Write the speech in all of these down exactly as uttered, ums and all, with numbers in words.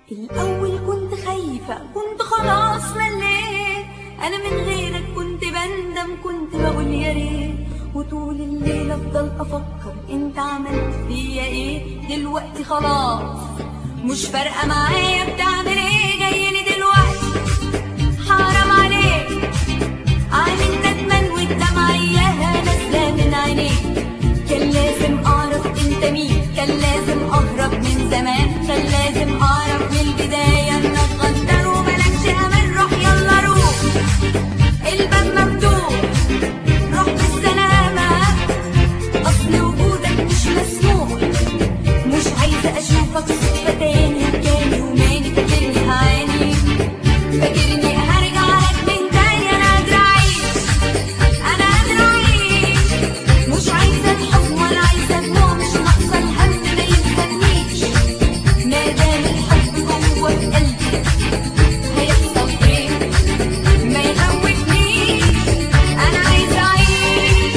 الأول كنت خايفة، كنت خلاص مليت، أنا من غيرك كنت بندم، كنت بقول يا ريت، وطول الليل أفضل أفكر أنت عملت فيا إيه. دلوقتي خلاص مش فارقة معايا بتعمل إيه، جايلي دلوقتي حرام عليك، عامل ندمان والدمعة إياها نازلة من عينيك. كان لازم أعرف أنت مين، كان لازم أهرب من زمان، كان لازم أعرف من البداية إنك غدار وملكش أمان. روح يلا روح، الباب مفتوح، روح بالسلامة، أصل وجودك مش مسموح. مش عايزة أشوفك صدفة تاني، كان يوماني فاكرني هعاني، فاكرني هرجع لك من تاني. أنا قادرة أعيش، أنا قادرة أعيش، مش عايزة الحب ولا عايزة دموع، مش ناقصة الهم ما يلزمنيش. ما دام الحب جوه في قلبي هيحصل إيه؟ ما يخوفنيش، أنا عايزة أعيش.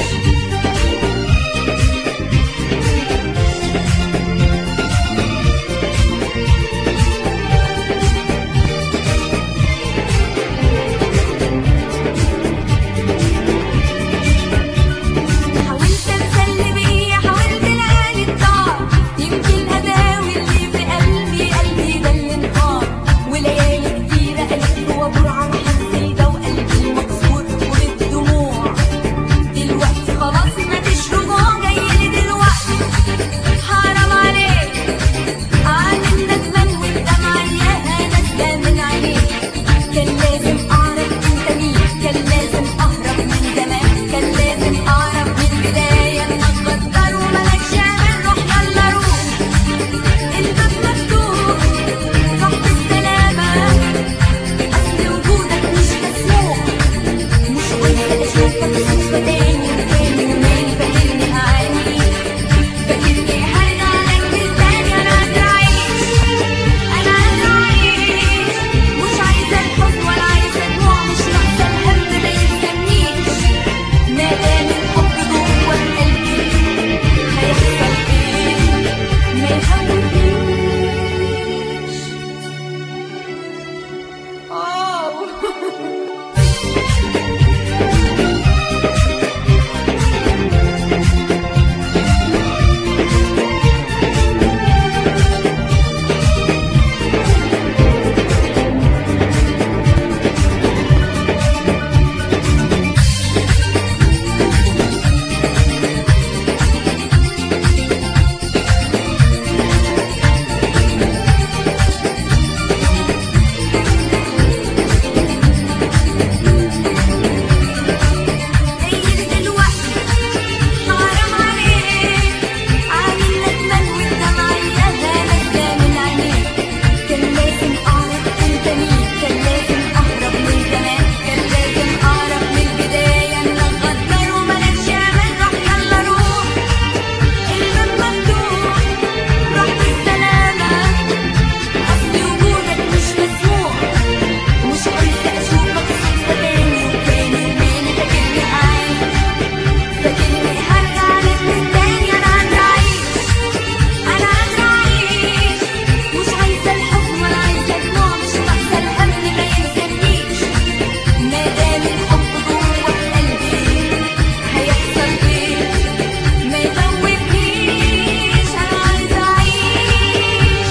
حاولت أتسلي بيا، حاولت ألاقي الدار، يمكن أداوي اللي في قلبي، قلبي ده اللي انهار. وليالي كتيرة ألف وأدور على حظي ده، وقلبي مكسور وبالدموع. دلوقتي خلاص مفيش رجوع، جايلي دلوقتي حرام عليك، عامل ندمان والدمعة إياها نازلة من عينيك. كان لازم أعرف أنت مين، كان لازم أهرب من زمان، كان لازم أعرف من البداية إنك غدار وملكش أمان. روح يلا روح، الباب مفتوح، روح بالسلامة، أصل وجودك مش مسموح. مش عايزة أشوفك صدفة تاني، تاني وماني فاكرني هعاني، فاكرني هرجع لك من تاني. أنا قادرة أعيش، أنا قادرة أعيش، مش عايزة الحب ولا عايزة دموع، مش ناقصة الهم ما يلزمنيش. ما دام الحب جوه في قلبي هيحصل إيه؟ ما يخوفنيش. أوه جايلي دلوقتي حرام عليك، عامل ندمان والدمعة إياها نازلة من عينيك. كان لازم أعرف أنت مين، كان لازم أهرب من زمان، كان لازم أعرف من البداية إنك غدار وملكش أمان. روح يلا روح، الباب مفتوح، روح بالسلامة، أصل وجودك مش مسموح. مش عايزة أشوفك صدفة تاني، وتاني وماني فاكرني هعاني، فاكرني هرجع لك من تاني. أنا قادرة أعيش، أنا قادرة أعيش، مش عايزة الحب ولا عايزة دموع، مش ناقصة الهم ما يلزمنيش. ما دام الحب جوه في قلبي هيحصل إيه؟ ما يخوفنيش، أنا عايزة أعيش.